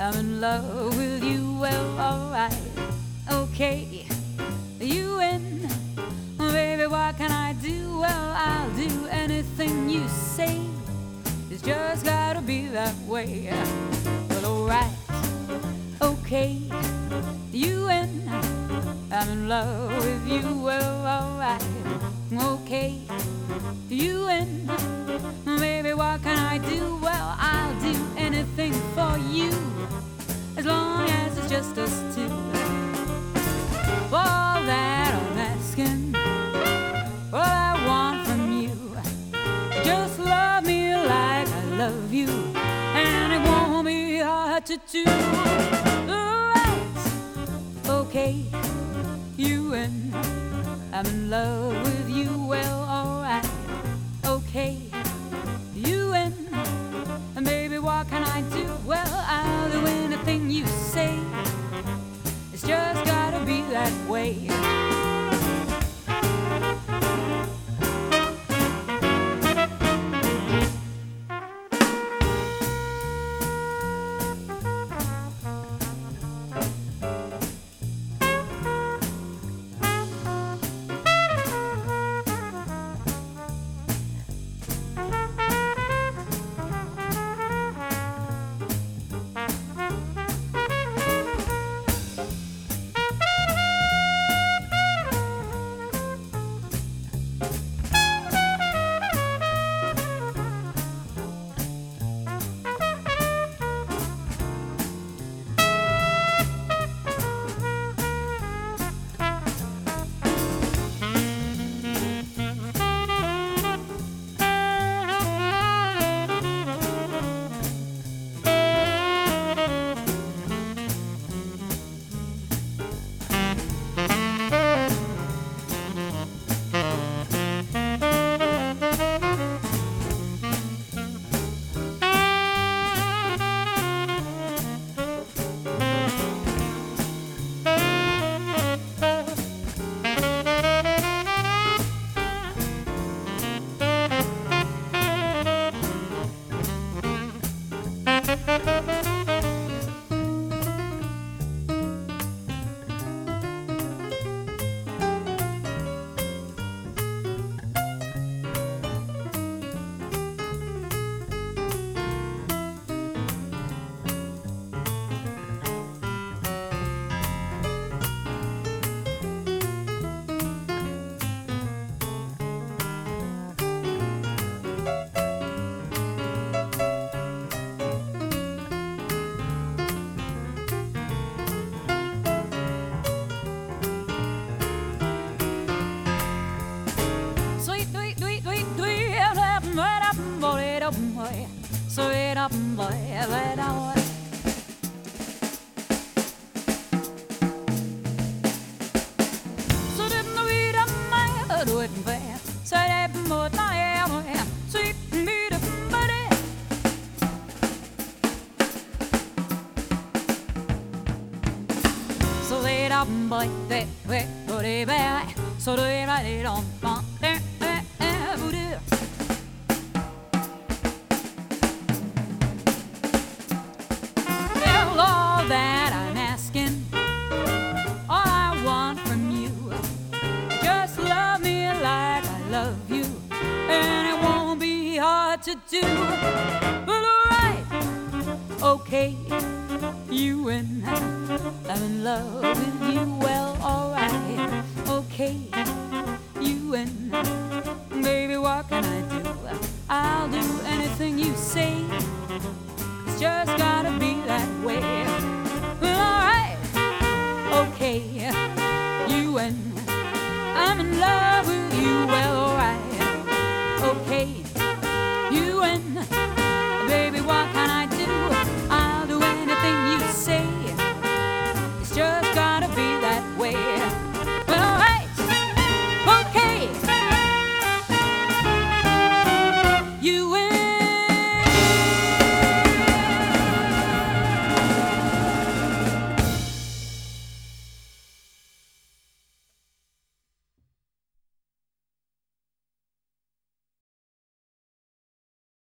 I'm in love with you, well, alright, okay, you win. Baby, what can I do? Well, I'll do anything you say. It's just gotta be that way. Well, alright, okay, you win. I'm in love with you, well, alright, okay, you win. Baby, what can I do? Well, I'll do anything for you, as long as it's just us two. For all that I'm asking, all I want from you, just love me like I love you, and it won't be hard to do. Alright, okay, you win. I'm in love with you, well, alright, okay, you win. And baby, what can I do? Well, I'll do anything you say. It's just gotta be that way. Sweet up, boy, wait up. So didn't we up my do it fair? So that more time, sweet meat up, buddy. So wait up, boy, they wait, buddy, bear. So do it right on, that I'm asking, all I want from you, just love me like I love you, and it won't be hard to do. Well, alright, okay, you win. I'm in love with you, well, alright, okay, you win. Baby, what can I do? I'll do anything you say. It's just gotta be that way. Well, alright, okay, you win. I'm in love with you, well, alright, okay, you win. Baby, what kind